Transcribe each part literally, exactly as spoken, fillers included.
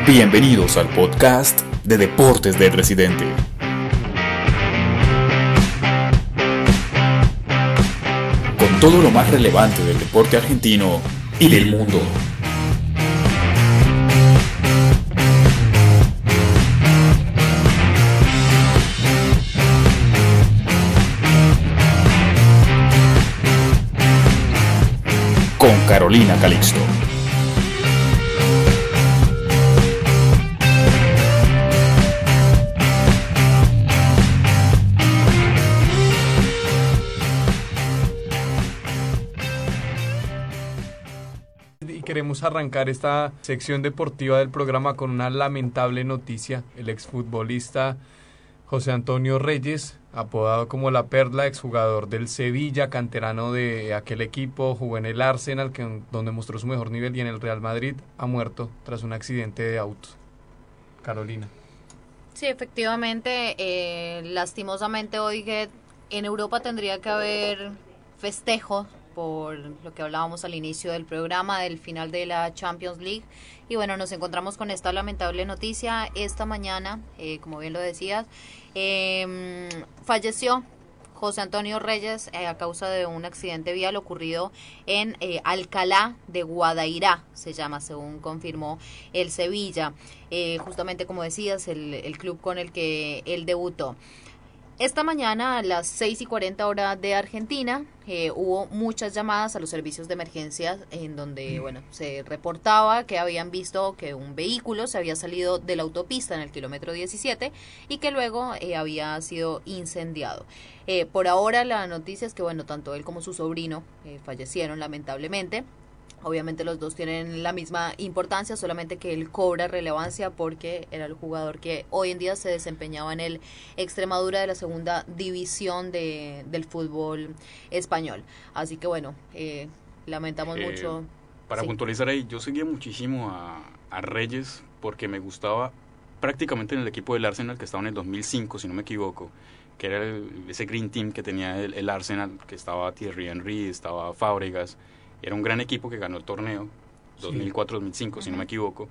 Bienvenidos al podcast de Deportes del Residente. Con todo lo más relevante del deporte argentino y del mundo. Con Carolina Calixto. Queremos arrancar esta sección deportiva del programa con una lamentable noticia. El exfutbolista José Antonio Reyes, apodado como La Perla, exjugador del Sevilla, canterano de aquel equipo, jugó en el Arsenal, que, donde mostró su mejor nivel, y en el Real Madrid, ha muerto tras un accidente de auto. Carolina. Sí, efectivamente, eh, lastimosamente hoy que en Europa tendría que haber festejo por lo que hablábamos al inicio del programa, del final de la Champions League. Y bueno, nos encontramos con esta lamentable noticia. Esta mañana, eh, como bien lo decías, eh, falleció José Antonio Reyes eh, a causa de un accidente vial ocurrido en eh, Alcalá de Guadairá, se llama, según confirmó el Sevilla. Eh, justamente, como decías, el, el club con el que él debutó. Esta mañana a las seis y cuarenta horas de Argentina eh, hubo muchas llamadas a los servicios de emergencia en donde bueno se reportaba que habían visto que un vehículo se había salido de la autopista en el kilómetro diecisiete y que luego eh, había sido incendiado. Eh, por ahora la noticia es que bueno tanto él como su sobrino eh, fallecieron lamentablemente. Obviamente los dos tienen la misma importancia, solamente que él cobra relevancia porque era el jugador que hoy en día se desempeñaba en el Extremadura de la segunda división de, del fútbol español. Así que bueno, eh, lamentamos eh, mucho. Para sí. puntualizar ahí, yo seguía muchísimo a, a Reyes porque me gustaba prácticamente en el equipo del Arsenal que estaba en el dos mil cinco, si no me equivoco, que era el, ese Green Team que tenía el, el Arsenal, que estaba Thierry Henry, estaba Fábregas. Era un gran equipo que ganó el torneo dos mil cuatro dos mil cinco, sí. si no me equivoco,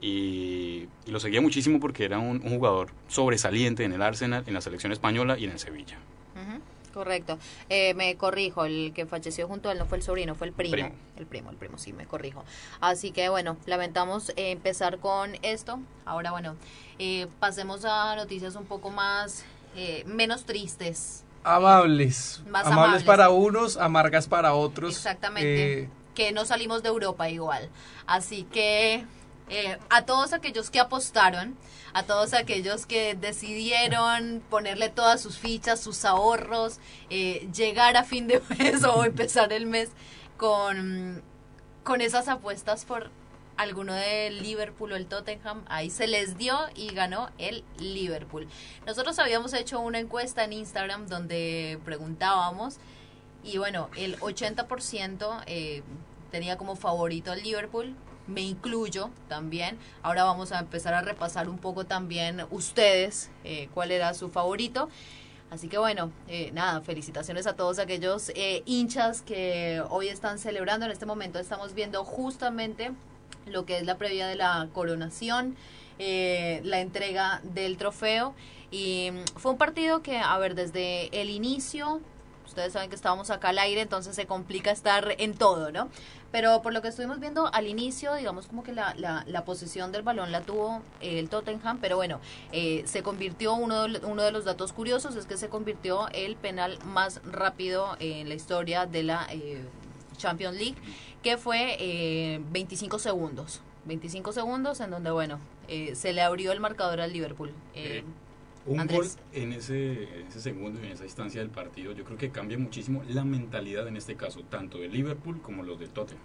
y, y lo seguía muchísimo porque era un, un jugador sobresaliente en el Arsenal, en la selección española y en el Sevilla. Uh-huh. Correcto. Eh, me corrijo, el que falleció junto a él no fue el sobrino, fue el primo. primo. El primo, el primo, sí, me corrijo. Así que bueno, lamentamos eh, empezar con esto. Ahora bueno, eh, pasemos a noticias un poco más, eh, menos tristes. Amables, Más amables, amables para unos, amargas para otros. Exactamente, eh, que no salimos de Europa igual. Así que eh, a todos aquellos que apostaron, a todos aquellos que decidieron ponerle todas sus fichas, sus ahorros, eh, llegar a fin de mes o empezar el mes con, con esas apuestas por alguno del Liverpool o el Tottenham, ahí se les dio y ganó el Liverpool. Nosotros habíamos hecho una encuesta en Instagram donde preguntábamos y bueno, el ochenta por ciento eh, tenía como favorito al Liverpool, me incluyo también. Ahora vamos a empezar a repasar un poco también ustedes eh, cuál era su favorito. Así que bueno, eh, nada, felicitaciones a todos aquellos eh, hinchas que hoy están celebrando. En este momento estamos viendo justamente lo que es la previa de la coronación, eh, la entrega del trofeo, y fue un partido que, a ver, desde el inicio, ustedes saben que estábamos acá al aire, entonces se complica estar en todo, ¿no? Pero por lo que estuvimos viendo al inicio, digamos como que la, la, la posesión del balón la tuvo eh, el Tottenham, pero bueno, eh, se convirtió, uno de, uno de los datos curiosos es que se convirtió el penal más rápido en la historia de la eh, Champions League, que fue eh, veinticinco segundos, veinticinco segundos en donde, bueno, eh, se le abrió el marcador al Liverpool. Eh, eh, un Andrés. gol en ese, ese segundo y en esa instancia del partido, yo creo que cambia muchísimo la mentalidad en este caso, tanto del Liverpool como los del Tottenham.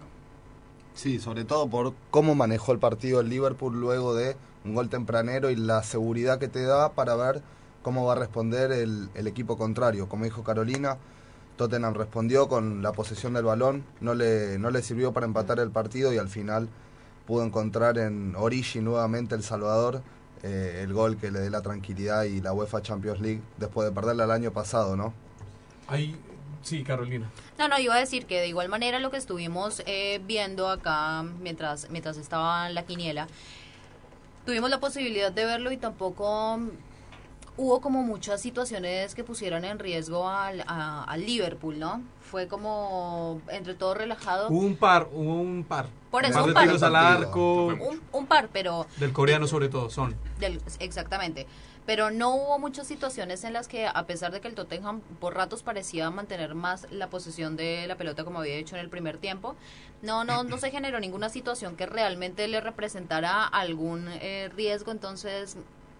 Sí, sobre todo por cómo manejó el partido el Liverpool luego de un gol tempranero y la seguridad que te da para ver cómo va a responder el, el equipo contrario. Como dijo Carolina, Tottenham respondió con la posesión del balón, no le, no le sirvió para empatar el partido y al final pudo encontrar en Origi nuevamente El Salvador eh, el gol que le dé la tranquilidad y la UEFA Champions League después de perderla el año pasado, ¿no? Ahí, sí, Carolina. No, no, iba a decir que de igual manera lo que estuvimos eh, viendo acá mientras, mientras estaba la quiniela, tuvimos la posibilidad de verlo y tampoco hubo como muchas situaciones que pusieran en riesgo al, a, al Liverpool, ¿no? Fue como entre todo relajado. Hubo un par, hubo un par. Por eso, un un par de par. tiros al arco. Un, un par, pero... Del coreano sobre todo, son. Del, exactamente. Pero no hubo muchas situaciones en las que, a pesar de que el Tottenham por ratos parecía mantener más la posesión de la pelota como había hecho en el primer tiempo, no no no se generó ninguna situación que realmente le representara algún eh, riesgo. Entonces,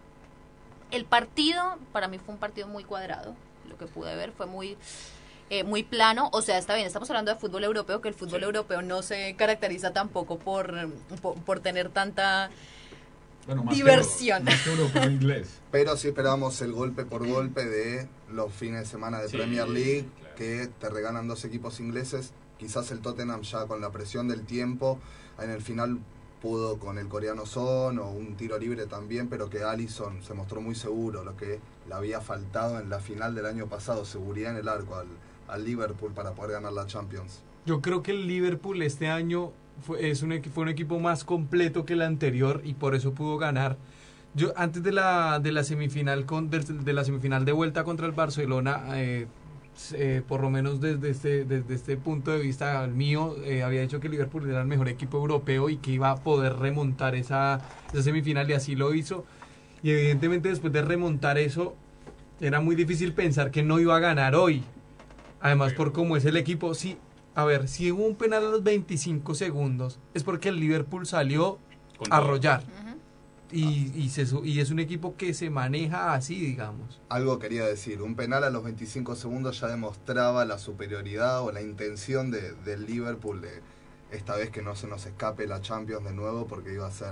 el partido, para mí fue un partido muy cuadrado. Lo que pude ver fue muy... Eh, muy plano, o sea, está bien, estamos hablando de fútbol europeo, que el fútbol sí. europeo no se caracteriza tampoco por, por, por tener tanta bueno, más diversión. Que, más que europeo inglés. Pero sí esperamos el golpe por golpe de los fines de semana de sí, Premier League, claro. Que te regalan dos equipos ingleses. Quizás el Tottenham ya con la presión del tiempo, en el final pudo con el coreano Son o un tiro libre también, pero que Alisson se mostró muy seguro, lo que le había faltado en la final del año pasado, seguridad en el arco al al Liverpool para poder ganar la Champions. Yo creo que el Liverpool este año fue, es un, fue un equipo más completo que el anterior y por eso pudo ganar. Yo antes de la de la semifinal con de, de la semifinal de vuelta contra el Barcelona, eh, eh, por lo menos desde este desde este punto de vista el mío, eh, había dicho que el Liverpool era el mejor equipo europeo y que iba a poder remontar esa, esa semifinal y así lo hizo. Y evidentemente después de remontar eso, era muy difícil pensar que no iba a ganar hoy. Además, por cómo es el equipo, sí, a ver, si hubo un penal a los veinticinco segundos, es porque el Liverpool salió a arrollar. Uh-huh. Y, y, se, y es un equipo que se maneja así, digamos. Algo quería decir, un penal a los veinticinco segundos ya demostraba la superioridad o la intención de, del Liverpool de esta vez que no se nos escape la Champions de nuevo, porque iba a ser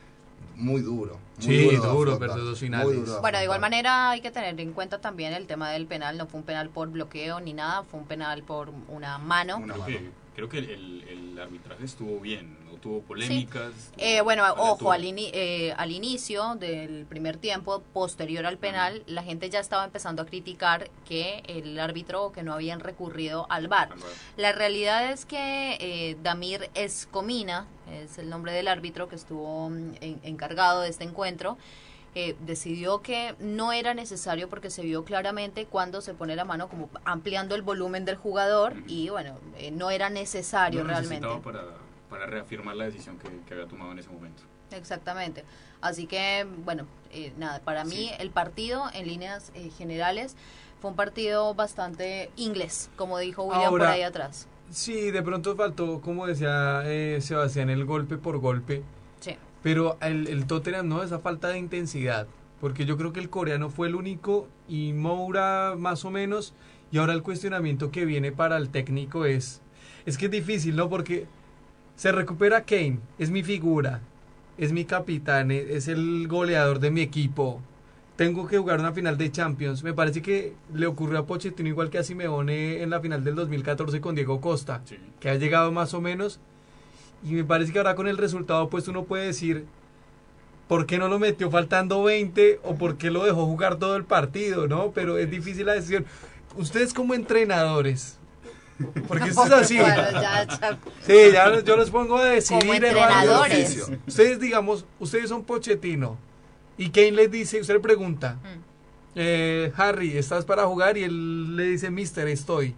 muy duro. Muy sí, duro, duro perder dos finales. De bueno, de igual manera hay que tener en cuenta también el tema del penal. No fue un penal por bloqueo ni nada, fue un penal por una mano. Una mano. Creo que el, el arbitraje estuvo bien, no tuvo polémicas. Sí. Eh, bueno, ojo, al, in, eh, al inicio del primer tiempo, posterior al penal, uh-huh. la gente ya estaba empezando a criticar que el árbitro, que no habían recurrido al V A R. Al V A R. La realidad es que eh, Damir Escomina, es el nombre del árbitro que estuvo en, encargado de este encuentro, Eh, decidió que no era necesario porque se vio claramente cuando se pone la mano como ampliando el volumen del jugador uh-huh. y bueno, eh, no era necesario no realmente. Para, para reafirmar la decisión que, que había tomado en ese momento. Exactamente. Así que, bueno, eh, nada, para sí. mí el partido en líneas eh, generales fue un partido bastante inglés, como dijo William Ahora, por ahí atrás. Sí, de pronto faltó, como decía eh, Sebastián, el golpe por golpe. Sí. Pero el, el Tottenham no, esa falta de intensidad, porque yo creo que el coreano fue el único y Moura más o menos, y ahora el cuestionamiento que viene para el técnico es, es que es difícil, ¿no? Porque se recupera Kane, es mi figura, es mi capitán, es el goleador de mi equipo, tengo que jugar una final de Champions, me parece que le ocurrió a Pochettino igual que a Simeone en la final del dos mil catorce con Diego Costa, sí. que ha llegado más o menos. Y me parece que ahora con el resultado pues uno puede decir ¿por qué no lo metió faltando veinte? O ¿por qué lo dejó jugar todo el partido? ¿No? Pero es difícil la decisión. Ustedes como entrenadores, porque esto es así. Bueno, ya, ya. Sí, ya yo los pongo a decidir. Como entrenadores. Ustedes digamos, ustedes son Pochettino y Kane les dice, usted le pregunta mm. eh, Harry, ¿estás para jugar? Y él le dice, mister, estoy.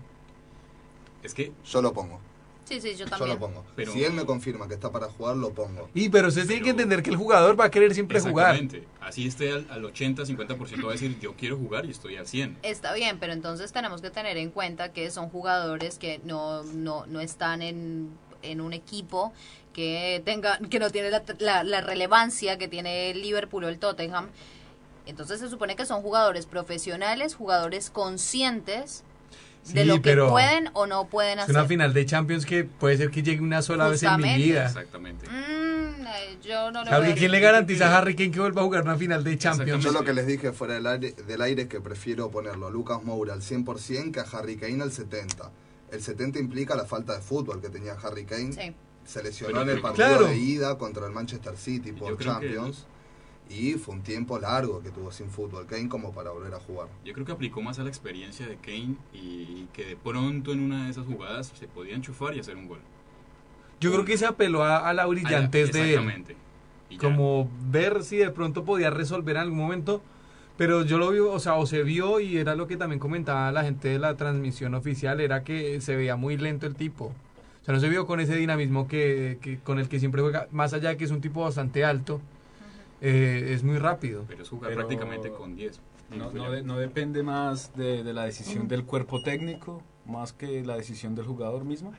Es que yo lo pongo. Sí, sí, yo también. Yo lo pongo. Pero, si él me confirma que está para jugar, lo pongo. Y pero usted tiene que entender que el jugador va a querer siempre jugar. Exactamente. Así esté al, al ochenta, cincuenta por ciento va a decir, yo quiero jugar y estoy al cien. Está bien, pero entonces tenemos que tener en cuenta que son jugadores que no, no, no están en, en un equipo que tenga que no tiene la, la, la relevancia que tiene el Liverpool o el Tottenham. Entonces se supone que son jugadores profesionales, jugadores conscientes de sí, lo que pueden o no pueden hacer. Es una final de Champions que puede ser que llegue una sola Justamente. vez en mi vida. Exactamente. Mm, yo no lo ¿Sabe quién le garantiza a Harry Kane que vuelva a jugar una final de Champions? Yo lo que les dije fuera del aire, del aire es que prefiero ponerlo a Lucas Moura al cien por ciento que a Harry Kane al setenta por ciento. El setenta implica la falta de fútbol que tenía Harry Kane. Sí. Se lesionó Pero, en el partido claro. de ida contra el Manchester City por Champions. Y fue un tiempo largo que tuvo sin fútbol Kane como para volver a jugar. Yo creo que aplicó más a la experiencia de Kane y que de pronto en una de esas jugadas se podía enchufar y hacer un gol. Yo creo que se apeló a, a la brillantez de él. Y ya. como ver si de pronto podía resolver en algún momento, pero yo lo vi, o sea, o se vio y era lo que también comentaba la gente de la transmisión oficial, era que se veía muy lento el tipo. O sea, no se vio con ese dinamismo que, que con el que siempre juega, más allá de que es un tipo bastante alto, eh, es muy rápido. Pero es jugar Pero- prácticamente con diez. No, no, de- no depende más de, de la decisión del cuerpo técnico, más que la decisión del jugador mismo.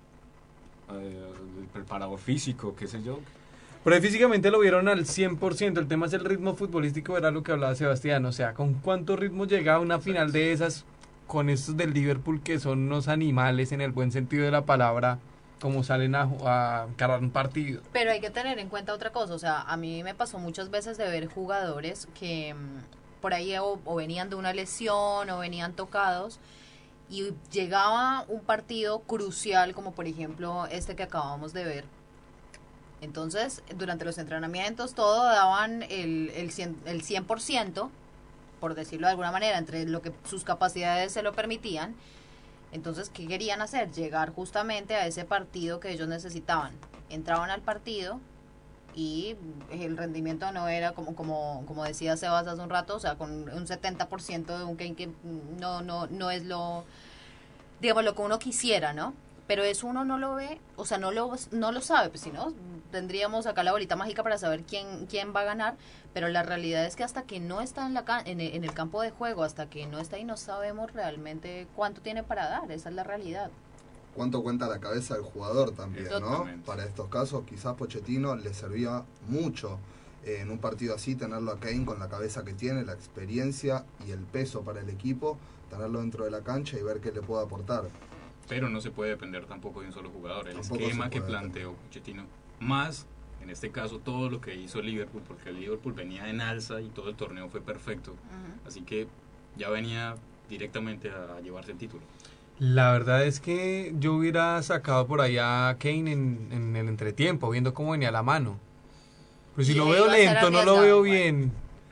Eh, el preparador físico, qué sé yo. Pero ahí físicamente lo vieron al cien por ciento, el tema es el ritmo futbolístico, era lo que hablaba Sebastián, o sea, con cuánto ritmo llega a una final de esas con estos del Liverpool que son unos animales en el buen sentido de la palabra, como salen a, a encarar un partido. Pero hay que tener en cuenta otra cosa, o sea, a mí me pasó muchas veces de ver jugadores que mm, por ahí o, o venían de una lesión o venían tocados y llegaba un partido crucial como por ejemplo este que acabamos de ver. Entonces, durante los entrenamientos todo daban el, el, cien, el cien por ciento, por decirlo de alguna manera, entre lo que sus capacidades se lo permitían. Entonces, ¿qué querían hacer? Llegar justamente a ese partido que ellos necesitaban. Entraban al partido y el rendimiento no era como como como decía Sebas hace un rato, o sea, con un setenta por ciento de un game que no no no es lo, digamos, lo que uno quisiera, ¿no? Pero eso uno no lo ve, o sea, no lo no lo sabe, pues si no tendríamos acá la bolita mágica para saber quién quién va a ganar, pero la realidad es que hasta que no está en la ca- en el, en el campo de juego, hasta que no está ahí no sabemos realmente cuánto tiene para dar, esa es la realidad. Cuánto cuenta la cabeza del jugador también, ¿no? Exactamente. Para estos casos, quizás Pochettino le servía mucho eh, en un partido así tenerlo a Kane con la cabeza que tiene, la experiencia y el peso para el equipo, tenerlo dentro de la cancha y ver qué le puede aportar. Pero no se puede depender tampoco de un solo jugador. El Tampoco esquema se que puede. planteó Pochettino, más en este caso todo lo que hizo Liverpool, porque el Liverpool venía en alza y todo el torneo fue perfecto. Ujú. Así que ya venía directamente a llevarse el título. La verdad es que yo hubiera sacado por allá a Kane en, en el entretiempo, viendo cómo venía la mano. Pero si Y lo ahí veo va a ser lento, no lo arriesgado veo igual. bien.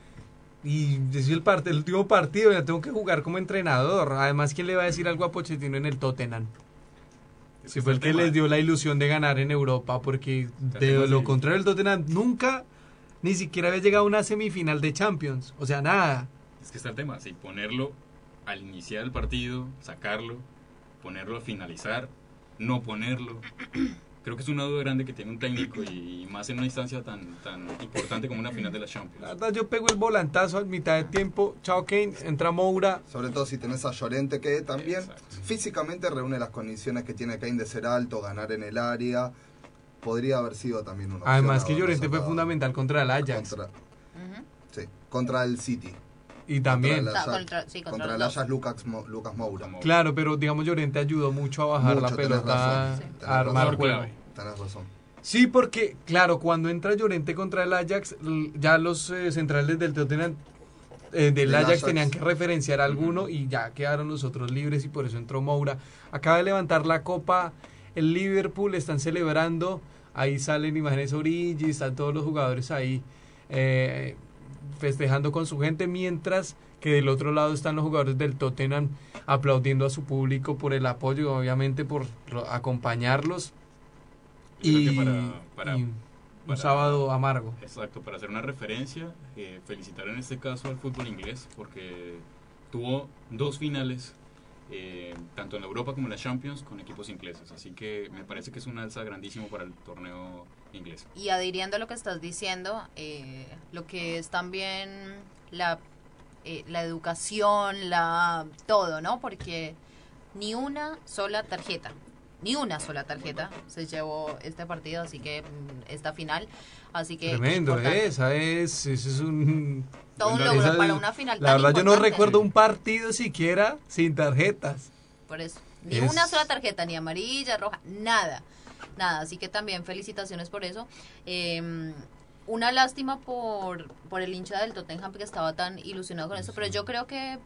Y es el, part el último partido, ya tengo que jugar como entrenador. Además, ¿quién le va a decir algo a Pochettino en el Tottenham? Es Si que fue el está que tema- les dio la ilusión de ganar en Europa, porque Está de tema lo de- contrario el Tottenham nunca, ni siquiera había llegado a una semifinal de Champions. O sea, nada. Es que está el tema, si ponerlo al iniciar el partido, sacarlo, ponerlo al finalizar, no ponerlo. Creo que es una duda grande que tiene un técnico y más en una instancia tan tan importante como una final de la La Champions. verdad, yo pego el volantazo a mitad de tiempo. Chao Kane, entra Moura. Sobre todo si tenés a Llorente, que también Exacto. físicamente reúne las condiciones que tiene Kane de ser alto, ganar en el área. Podría haber sido también una opción Además que haberlo Llorente fue sacado fundamental contra el Ajax. Contra, Ujú. sí, contra el City. Y también. Contra O sea, Ajax- contra- sí, contra contra los el dos. Ajax Lucas, Mo- Lucas Moura. Como- Claro, pero digamos Llorente ayudó mucho a bajar Mucho, la tenés pelota, razón, sí. a Tenés armar razón. juego. Clave. Tenés razón. Sí, porque, claro, cuando entra Llorente contra el Ajax, l- ya los eh, centrales del Tottenham, eh, del Del Ajax, Ajax. tenían que referenciar a alguno y ya quedaron los otros libres y por eso entró Moura. Acaba de levantar la copa el Liverpool, están celebrando, ahí salen imágenes Origi, están todos los jugadores ahí eh, festejando con su gente, mientras que del otro lado están los jugadores del Tottenham aplaudiendo a su público por el apoyo, obviamente por ro- acompañarlos. Yo creo Y, que para- para- y un para- sábado amargo. Exacto, para hacer una referencia, eh, felicitar en este caso al fútbol inglés porque tuvo dos finales, eh, tanto en la Europa como en la Champions, con equipos ingleses. Así que me parece que es un alza grandísimo para el torneo inglés. Y adhiriendo a lo que estás diciendo, eh, lo que es también la, eh, la educación, la todo, ¿no? Porque ni una sola tarjeta, ni una sola tarjeta se llevó este partido, así que mm, esta final, así que Tremendo, importante. ¿eh? Esa es, ese es un... Todo un esa logro es- para una final La tan verdad yo no importante. recuerdo un partido siquiera sin tarjetas. Por eso, ni Es- una sola tarjeta, ni amarilla, roja, nada, nada, así que también felicitaciones por eso. Eh, una lástima por, por el hincha del Tottenham que estaba tan ilusionado con eso, pero yo creo que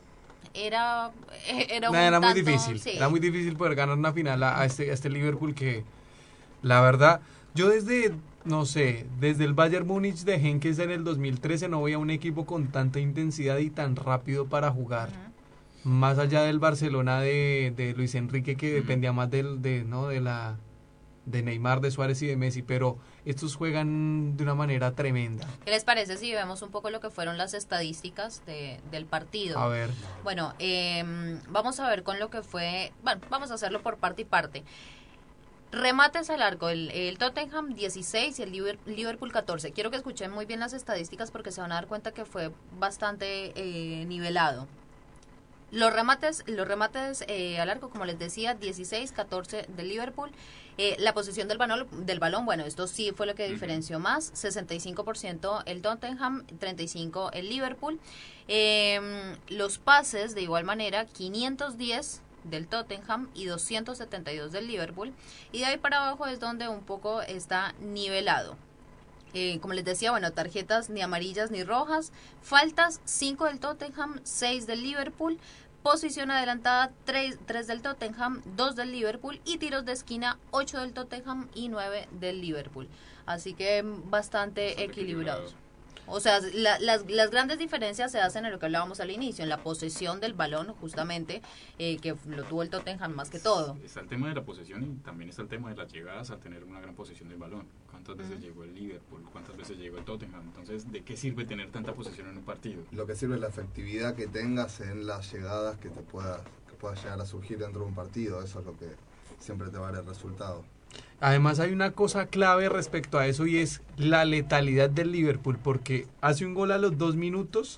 era, era un Nah, era muy tanto- difícil, sí. era muy difícil poder ganar una final a, a este, a este Liverpool que, la verdad, yo desde, no sé, desde el Bayern Múnich de Henkes en el dos mil trece no veía un equipo con tanta intensidad y tan rápido para jugar. Ujú. Más allá del Barcelona de, de Luis Enrique que Ujú. dependía más del, de, ¿no? de la de Neymar, de Suárez y de Messi, pero estos juegan de una manera tremenda. ¿Qué les parece si vemos un poco lo que fueron las estadísticas de, del partido? A ver. Bueno, eh, vamos a ver con lo que fue, bueno, vamos a hacerlo por parte y parte. Remates al arco, el, el Tottenham dieciséis y el Liverpool catorce. Quiero que escuchen muy bien las estadísticas porque se van a dar cuenta que fue bastante eh, nivelado. Los remates, los remates eh, al arco, como les decía, dieciséis catorce del Liverpool. Eh, la posición del balón, del balón, bueno, esto sí fue lo que diferenció más. sesenta y cinco por ciento el Tottenham, treinta y cinco por ciento el Liverpool. Eh, los pases, de igual manera, quinientos diez del Tottenham y doscientos setenta y dos del Liverpool. Y de ahí para abajo es donde un poco está nivelado. Eh, como les decía, bueno, tarjetas ni amarillas ni rojas, faltas cinco del Tottenham, seis del Liverpool, posición adelantada tres, tres del Tottenham, dos del Liverpool y tiros de esquina ocho del Tottenham y nueve del Liverpool. Así que bastante, bastante equilibrados. Equilibrado. O sea, la, las, las grandes diferencias se hacen en lo que hablábamos al inicio, en la posesión del balón, justamente, eh, que lo tuvo el Tottenham más que todo. Está el tema de la posesión y también está el tema de las llegadas al tener una gran posesión del balón. ¿Cuántas veces uh-huh. llegó el Liverpool? ¿Cuántas veces llegó el Tottenham? Entonces, ¿de qué sirve tener tanta posesión en un partido? Lo que sirve es la efectividad que tengas en las llegadas que te pueda, que pueda llegar a surgir dentro de un partido. Eso es lo que siempre te va a dar el resultado. Además hay una cosa clave respecto a eso y es la letalidad del Liverpool, porque hace un gol a los dos minutos,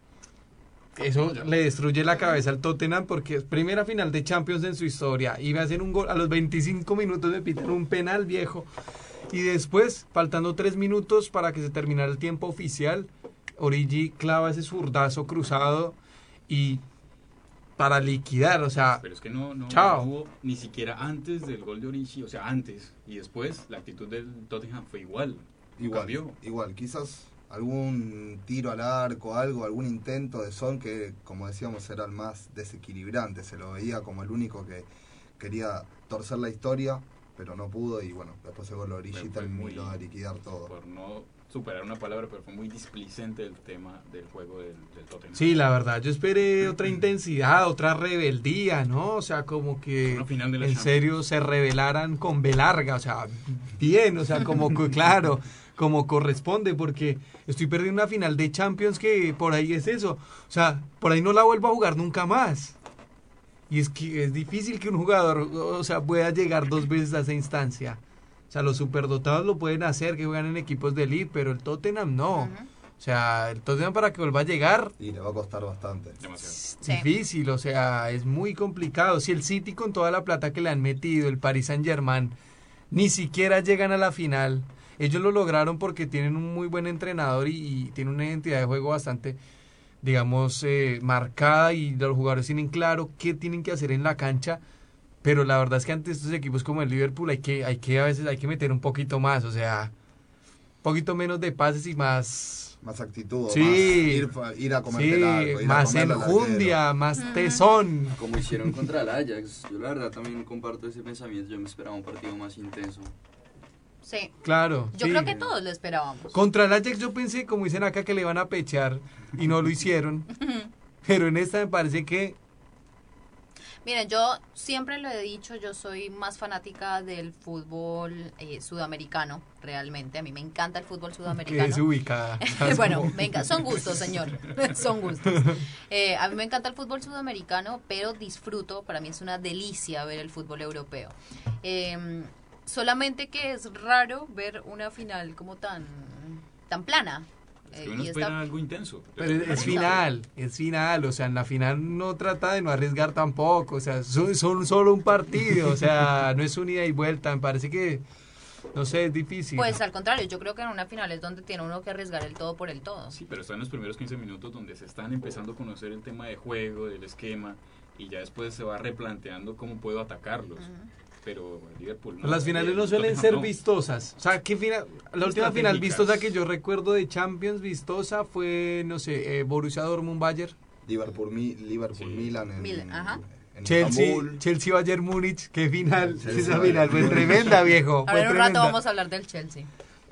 eso le destruye la cabeza al Tottenham porque es primera final de Champions en su historia, iba a hacer un gol a los veinticinco minutos, me piten un penal viejo, y después, faltando tres minutos para que se terminara el tiempo oficial, Origi clava ese zurdazo cruzado y... para liquidar, o sea, pero es que no, no, chao. no hubo ni siquiera antes del gol de Origi, o sea, antes y después la actitud del Tottenham fue igual, igual, cambió. Igual, quizás algún tiro al arco, algo, algún intento de Son que, como decíamos, era el más desequilibrante, se lo veía como el único que quería torcer la historia, pero no pudo y bueno, después el gol de Origi terminó de liquidar todo. Por no superar una palabra, pero fue muy displicente el tema del juego del, del Tottenham. Sí, la verdad, yo esperé otra intensidad, otra rebeldía, ¿no? O sea, como que en serio se rebelaran con B larga, o sea, bien, o sea, como que, claro, como corresponde, porque estoy perdiendo una final de Champions que por ahí es eso, o sea, por ahí no la vuelvo a jugar nunca más. Y es que es difícil que un jugador, o sea, pueda llegar dos veces a esa instancia. O sea, los superdotados lo pueden hacer, que juegan en equipos de elite, pero el Tottenham no. Uh-huh. O sea, el Tottenham para que vuelva a llegar... Y le va a costar bastante. Es difícil, o sea, es muy complicado. Si el City con toda la plata que le han metido, el Paris Saint-Germain, ni siquiera llegan a la final. Ellos lo lograron porque tienen un muy buen entrenador y, y tienen una identidad de juego bastante, digamos, eh, marcada y los jugadores tienen claro qué tienen que hacer en la cancha. Pero la verdad es que ante estos equipos como el Liverpool hay que, hay que a veces hay que meter un poquito más, o sea, un poquito menos de pases y más... Más actitud, sí, más ir, ir a comerte sí, el arco, ir más a enjundia, más tesón. Como hicieron contra el Ajax, yo la verdad también comparto ese pensamiento, yo me esperaba un partido más intenso. Sí. Claro. Yo sí. creo que todos lo esperábamos. Contra el Ajax yo pensé, como dicen acá, que le iban a pechar y no lo hicieron. Pero en esta me parece que... Miren, yo siempre lo he dicho, yo soy más fanática del fútbol eh, sudamericano, realmente. A mí me encanta el fútbol sudamericano. Que es ubicada. Bueno, venga, son gustos, señor. Son gustos. Eh, a mí me encanta el fútbol sudamericano, pero disfruto, para mí es una delicia ver el fútbol europeo. Eh, solamente que es raro ver una final como tan, tan plana. Es que uno espera esta... algo intenso. Pero es, es final, es final, o sea, en la final no trata de no arriesgar tampoco, o sea, son, son solo un partido, o sea, no es un ida y vuelta, me parece que, no sé, es difícil. Pues al contrario, yo creo que en una final es donde tiene uno que arriesgar el todo por el todo. Sí, pero está en los primeros quince minutos donde se están empezando a conocer el tema de juego, del esquema, y ya después se va replanteando cómo puedo atacarlos. Uh-huh. Pero Liverpool no, las finales el, no suelen el ser no. vistosas. O sea, ¿qué final? La última final vistosa que yo recuerdo de Champions vistosa fue, no sé, eh, Borussia Dortmund Bayern. Liverpool, mi, Liverpool sí. Milan en, Milan, ajá. en Chelsea, Estambul. Chelsea Bayern Múnich, qué final. Chelsea, esa final fue tremenda, viejo. Ahora fue en un tremenda. rato vamos a hablar del Chelsea.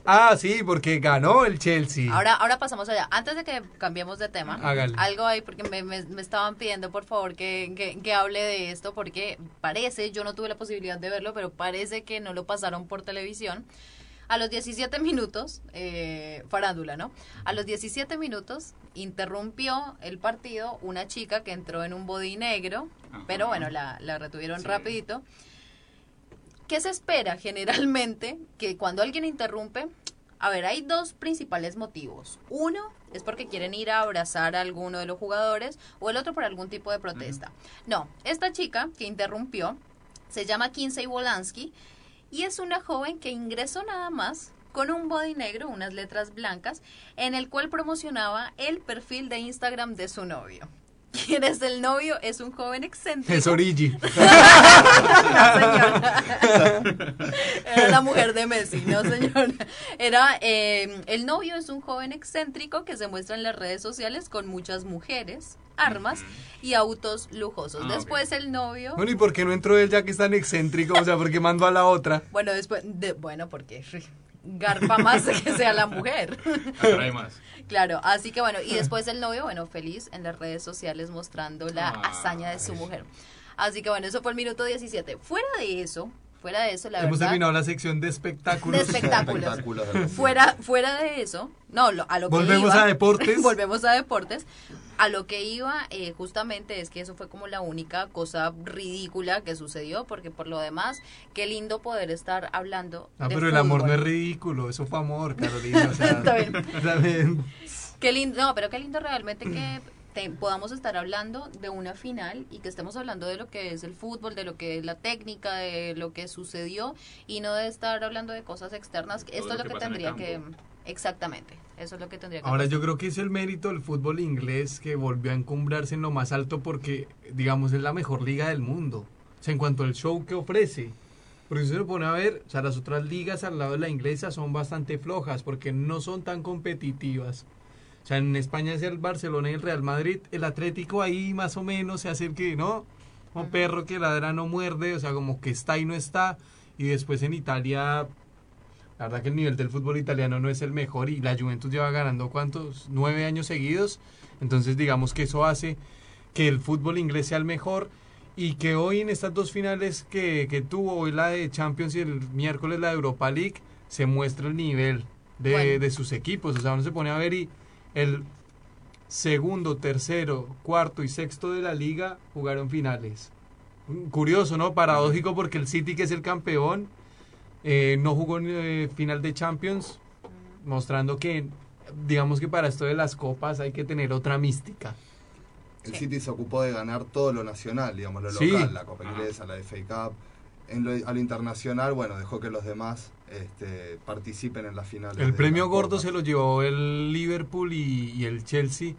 Ah, sí, porque ganó el Chelsea. Ahora, ahora pasamos allá. Antes de que cambiemos de tema, Hágale. algo ahí, porque me, me, me estaban pidiendo, por favor, que, que, que hable de esto, porque parece, yo no tuve la posibilidad de verlo, pero parece que no lo pasaron por televisión. A los diecisiete minutos, eh, farándula, ¿no? A los diecisiete minutos interrumpió el partido una chica que entró en un body negro, Ajá. pero bueno, la, la retuvieron Sí. rapidito. ¿Qué se espera generalmente? Que cuando alguien interrumpe, a ver, hay dos principales motivos. Uno es porque quieren ir a abrazar a alguno de los jugadores o el otro por algún tipo de protesta. No, esta chica que interrumpió se llama Kinsey Wolanski y es una joven que ingresó nada más con un body negro, unas letras blancas, en el cual promocionaba el perfil de Instagram de su novio. ¿Quién es el novio? Es un joven excéntrico. Es Origi. No, señora. Era la mujer de Messi, no, señora. Era, eh, el novio es un joven excéntrico que se muestra en las redes sociales con muchas mujeres, armas y autos lujosos. Ah, Después el novio... Bueno, ¿y por qué no entró él ya que es tan excéntrico? O sea, ¿por qué mandó a la otra? Bueno, después... De, bueno, porque garpa más de que sea la mujer. Atrae más. Claro, así que bueno, y después el novio, bueno, feliz en las redes sociales mostrando la Ah, hazaña de su eso. mujer. Así que bueno, eso fue el minuto diecisiete. Fuera de eso, fuera de eso, la Hemos verdad... terminado la sección de espectáculos. De espectáculos. Espectáculos del fútbol. Fuera, fuera de eso, no, lo- a lo que Volvemos iba, a deportes. volvemos a deportes. A lo que iba, eh, justamente es que eso fue como la única cosa ridícula que sucedió, porque por lo demás, qué lindo poder estar hablando Ah, de pero el amor no fútbol. es ridículo, eso fue amor, Carolina. O sea, Está bien. también. Qué lindo, no, pero qué lindo realmente que te- podamos estar hablando de una final y que estemos hablando de lo que es el fútbol, de lo que es la técnica, de lo que sucedió y no de estar hablando de cosas externas. Todo Esto lo es lo que que pasa en el tendría que... campo. Exactamente, eso es lo que tendría que Ahora pasar. yo creo que es el mérito del fútbol inglés que volvió a encumbrarse en lo más alto porque, digamos, es la mejor liga del mundo. O sea, en cuanto al show que ofrece. Porque si se lo pone a ver, o sea, las otras ligas al lado de la inglesa son bastante flojas porque no son tan competitivas. O sea, en España es el Barcelona y el Real Madrid, el Atlético ahí más o menos se hace el que, ¿no? Como perro que ladra no muerde, o sea, como que está y no está. Y después en Italia, la verdad que el nivel del fútbol italiano no es el mejor y la Juventus lleva ganando, ¿cuántos? Nueve años seguidos. Entonces digamos que eso hace que el fútbol inglés sea el mejor y que hoy en estas dos finales que, que tuvo, hoy la de Champions y el miércoles la de Europa League, se muestra el nivel de, Bueno. de sus equipos. O sea, uno se pone a ver y el segundo, tercero, cuarto y sexto de la liga jugaron finales. Curioso, ¿no? Paradójico porque el City, que es el campeón, eh, no jugó en eh, final de Champions, mostrando que, digamos que para esto de las copas hay que tener otra mística. El Sí. City se ocupó de ganar todo lo nacional, digamos, lo Sí. local, la Copa Ajá. Inglesa, la F A Cup. En lo, a lo internacional, bueno, dejó que los demás este, participen en las finales. El de premio las gordo copas. se lo llevó el Liverpool y, y el Chelsea.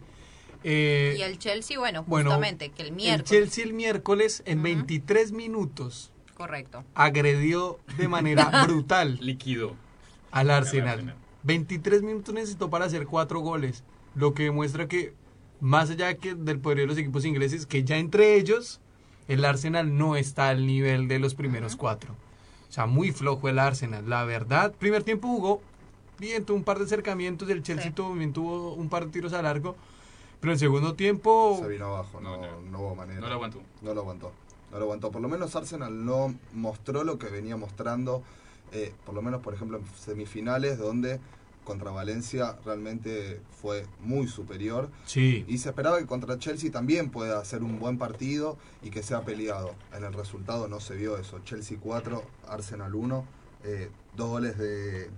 Eh, Y el Chelsea, bueno, bueno, justamente, que el el miércoles... Chelsea el miércoles en Ujú. veintitrés minutos Correcto. agredió de manera brutal Líquido. al Al Arsenal. Arsenal. veintitrés minutos necesitó para hacer cuatro goles, lo que demuestra que más allá que del poder de los equipos ingleses, que ya entre ellos el Arsenal no está al nivel de los primeros Ujú. cuatro. O sea, muy flojo el Arsenal, la verdad. Primer tiempo jugó bien, tuvo un par de acercamientos, el Chelsea Sí. tuvo- también tuvo un par de tiros a largo, pero en segundo tiempo Se vino abajo, no, No, no. no hubo manera. No lo aguantó. No lo aguantó. No lo aguantó. Por lo menos Arsenal no mostró lo que venía mostrando, eh, por lo menos, por ejemplo, en semifinales, donde contra Valencia realmente fue muy superior. sí. Y se esperaba que contra Chelsea también pueda hacer un buen partido y que sea peleado. En el resultado no se vio eso. Chelsea cuatro, Arsenal uno. Eh, dos goles de,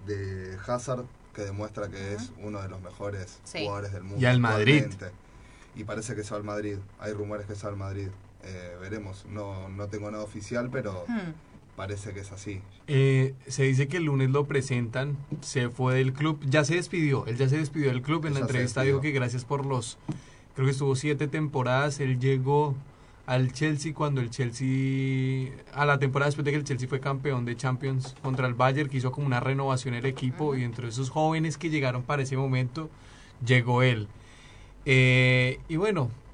de Hazard, que demuestra que es uno de los mejores Sí. jugadores del mundo. Y al Madrid. actualmente. Y parece que se va al Madrid. Hay rumores que se va al Madrid. Eh, veremos. No, no tengo nada oficial, pero Hmm. parece que es así. Eh, se dice que el lunes lo presentan, se fue del club, ya se despidió, él ya se despidió del club, en la Ya se entrevista despidió. dijo que gracias por los, creo que estuvo siete temporadas, él llegó al Chelsea cuando el Chelsea, a la temporada después de que el Chelsea fue campeón de Champions contra el Bayern, que hizo como una renovación el equipo y entre esos jóvenes que llegaron para ese momento, llegó él. Eh, y bueno,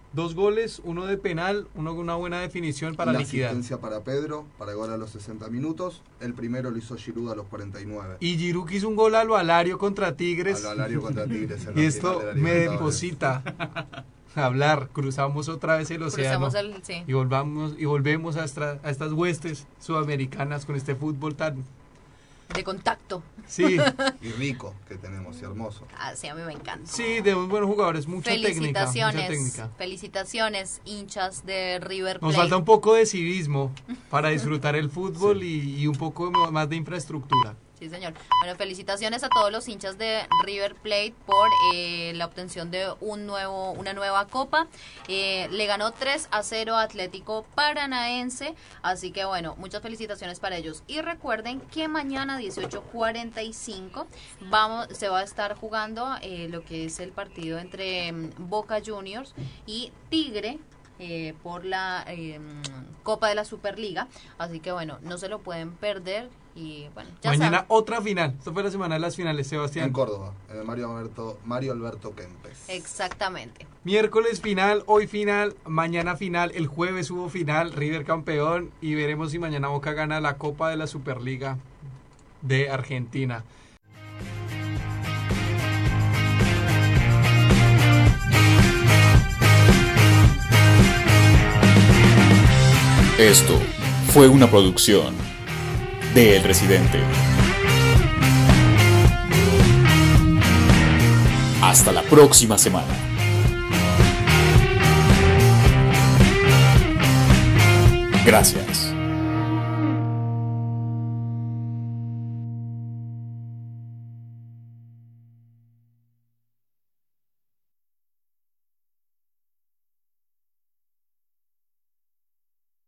Dos goles, uno de penal, uno con una buena definición para la liquidar. asistencia para Pedro, para gol a los sesenta minutos. El primero lo hizo Giroud a los cuarenta y nueve. Y Giroud que hizo un gol a lo Alario contra Tigres. A lo Alario contra Tigres. En la Y esto final de la me Libertadores. deposita a hablar. Cruzamos otra vez el océano. Cruzamos el, sí. Y volvamos y volvemos a, estra- a estas huestes sudamericanas con este fútbol tan... De contacto. Sí, Y rico que tenemos, y hermoso. Ah, sí, a mí me encanta. sí, de muy buenos jugadores, mucha técnica, mucha Felicitaciones, técnica. felicitaciones, hinchas de River Nos Plate. falta un poco de civismo para disfrutar el fútbol y, y un poco más de infraestructura. Sí, señor. Bueno, felicitaciones a todos los hinchas de River Plate por eh, la obtención de un nuevo, una nueva copa. Eh, le ganó tres a cero a Atlético Paranaense, así que bueno, muchas felicitaciones para ellos. Y recuerden que mañana dieciocho cuarenta y cinco vamos, se va a estar jugando eh, lo que es el partido entre mm, Boca Juniors y Tigre. Eh, por la eh, Copa de la Superliga, así que bueno, no se lo pueden perder y bueno, ya Mañana saben. otra final. Esto fue la semana de las finales, Sebastián. En Córdoba, en el Mario Alberto, Mario Alberto Kempes. Exactamente. Miércoles final, hoy final, mañana final, el jueves hubo final, River campeón y veremos si mañana Boca gana la Copa de la Superliga de Argentina. Esto fue una producción de El Residente. Hasta la próxima semana. Gracias.